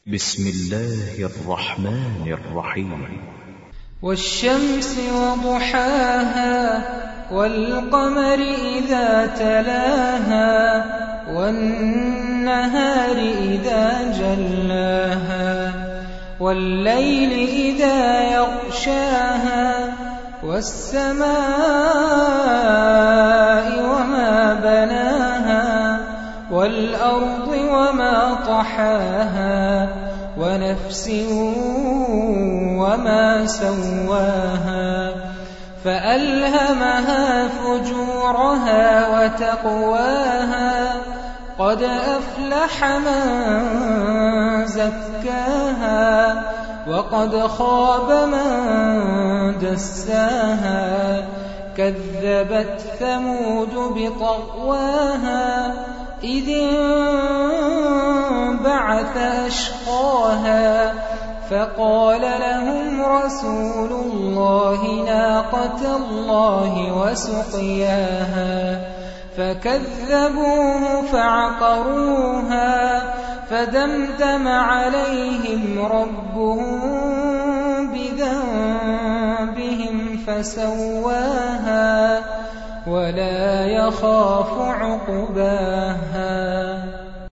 بسم الله الرحمن الرحيم. والشمس وضحاها والقمر إذا تلاها والنهار إذا جلاها والليل إذا يغشاها والسماء وما بناها والأرض وما طحاها ونفس وما سواها فألهمها فجورها وتقواها قد أفلح من زكاها وقد خاب من دساها كذبت ثمود بطغواها إذ انبعث أشقاها فقال لهم رسول الله ناقة الله وسقياها فكذبوه فعقروها فدمدم عليهم ربهم بذنبهم فسواها ولا يخاف عقباها.